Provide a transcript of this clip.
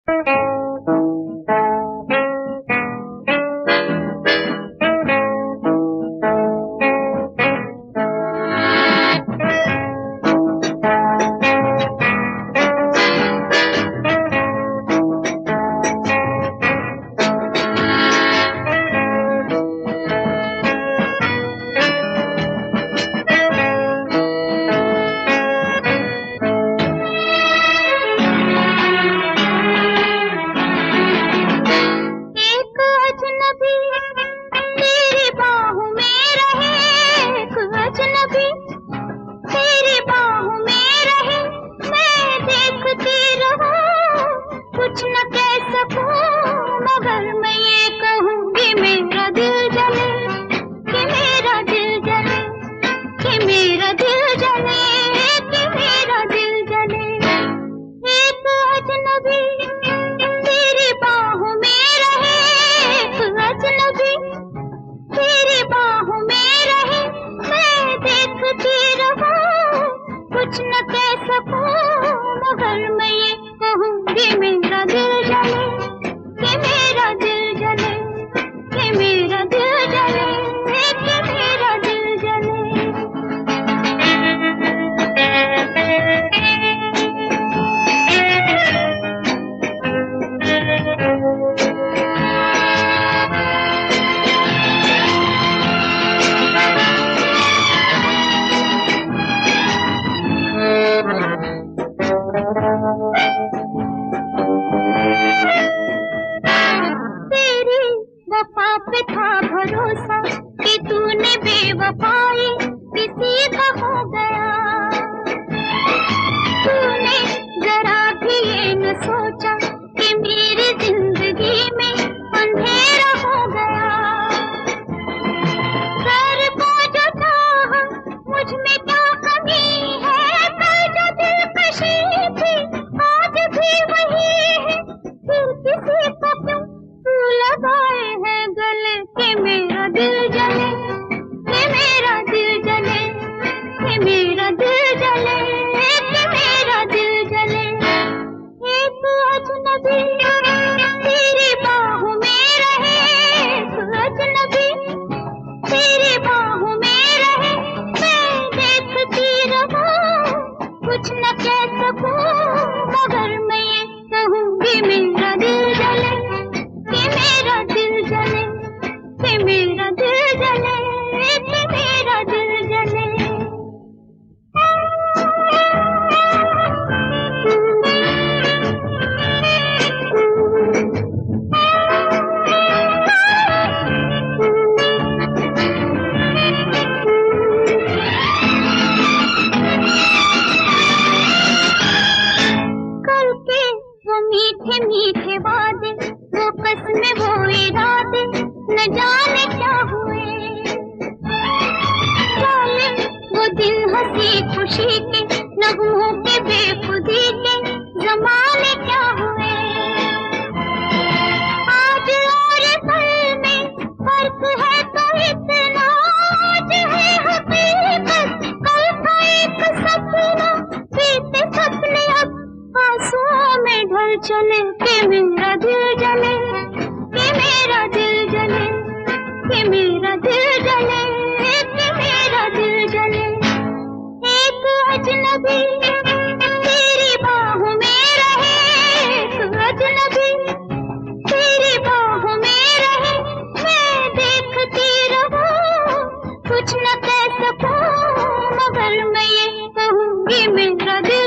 कुछ न कह सकूं मगर मैं ये कहूँगी मेरा दिल जले, कि मेरा दिल जले, कि मेरा दिल जले, कि मेरा दिल जले। तेरी वफा पे था भरोसा कि तूने बेवफाई किसी का हो गया। तूने जरा भी ये न सोचा कि मेरी जिंदगी में अंधेरा हो गया। कर को जो चाहा मुझ में क्या कमी है, कल जो दिलकशी थी आज भी वही है। फिर किसी को क्यों तू लगाए है गले, कि मेरा दिल जले, कि मेरा दिल जले, कि मेरा दिल जले, कि मेरा दिल जले। एक अजनबी तेरी बाहों में रहे, एक अजनबी तेरी बाहों में रहे, मैं देखती रहूं कुछ न कह सकूं मगर मैं ये कहूँगी मेरा दिल जले, कि मेरा दिल जले, कि मेरा दिल जले, कि मेरा दिल जले। कल के वो मीठे मीठे वादे, वो कसमें वो इरादे, न जाने क्या हुए। जालिम वो दिन हंसी खुशी के, नगमों के बेखुदी के जमाने क्या हुए। आज और कल में फर्क है तो इतना, आज है हकीकत कल का एक सपना। बीते सपने अब आंसुओं में ढल चले, कि मेरा दिल जले, कि मेरा दिल जले, कि मेरा दिल जले, कि मेरा दिल जले। एक अजनबी तेरी बाहों में रहे, एक अजनबी तेरी बाहों में रहे, मैं देखती रहूं कुछ न कह सकूं मगर मैं ये कहूँगी मेरा दिल